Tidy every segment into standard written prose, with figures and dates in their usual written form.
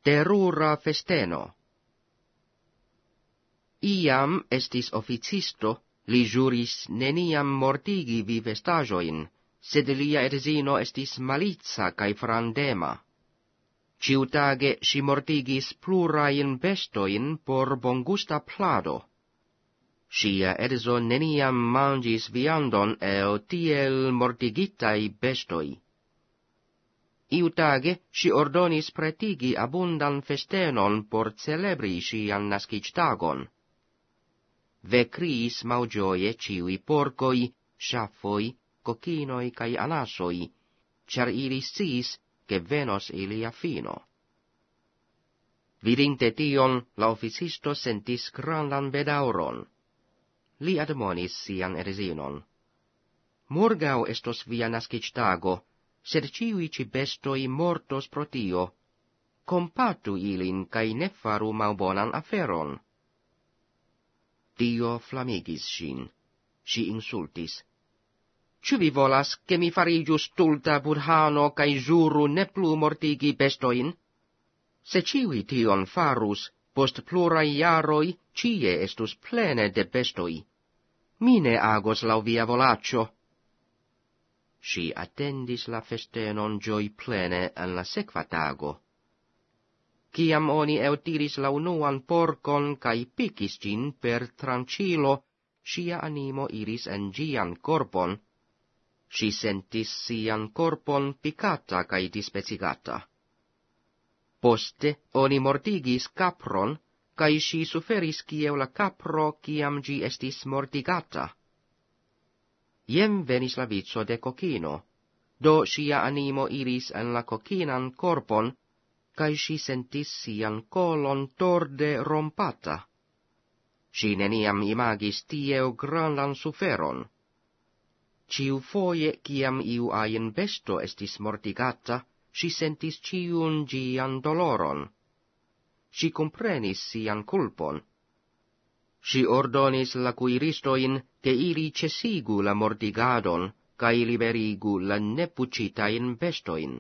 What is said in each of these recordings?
Terura festeno. Iam estis officisto, li juris neniam mortigi vivestajoin, sed lia edzino estis malitza cae frandema. Ciutage si mortigis plurain bestoin por bongusta plado. Sia edzo neniam mangis viandon el tiel mortigitai bestoi. Iutage si ordonis pretigi abundan festenon por celebri sian nascitagon. Vecris maugioie ciui porcoi, schaffoi, cocinoi cae anasoi, char ili sciis che venos ilia fino. Vidinte tion, la officisto sentis grandan bedauron. Li admonis sian edzinon. Morgau estos via nascitago, sed ciui ci bestoi mortos pro tio. Compatu ilin cae ne faru malbonan aferon. Dio flamigis sin. Si insultis. Ciu vi volas, che mi farigius stulta budhano cae juru ne plu mortigi bestoin? Se ciui tion farus, post plurai jaroi, cie estus plene de bestoi. Mine agos lau via volaccio. Si attendis la festenon gioi plene en la sequa tago. Ciam oni eutiris la unuan porcon cae picis gin per trancilo, sia animo iris en gian corpon. Si sentis sian corpon picata cae dispecigata. Poste oni mortigis capron, cae si suferis cieu la capro ciam gi estis mortigata. Iem venis la vico de cocino, do sia animo iris en la cocinan corpon, cae si sentis sian colon torde rompata. Si neniam imagis tieu grandan suferon. Ciu foie ciam iu aien besto estis mortigata, si sentis ciun gian doloron. Si comprenis sian culpon. Si ordonis la cuiristoin che ili cesigu la mortigadon, cae liberigu la nepucitain bestoin.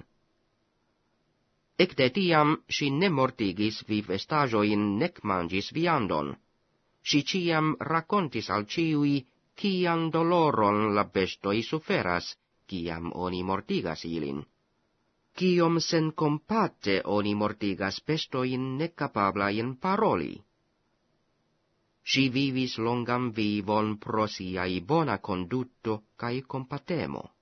Ecte tiam si ne mortigis vivestajoin nec mangis viandon. Si ciam racontis al ciui cian doloron la bestoi suferas, ciam oni mortigas ilin. Ciom sen compate oni mortigas bestoin necapablain paroli. Si vivis longam vivon pro siai bona conducto cae compatemo.